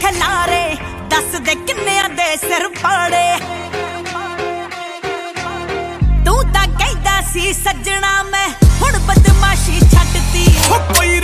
खलारे दस दे किन्नियां दे सिर पाड़े तू तां कहदा सी सजना मैं हुण बदमाशी छड्डती।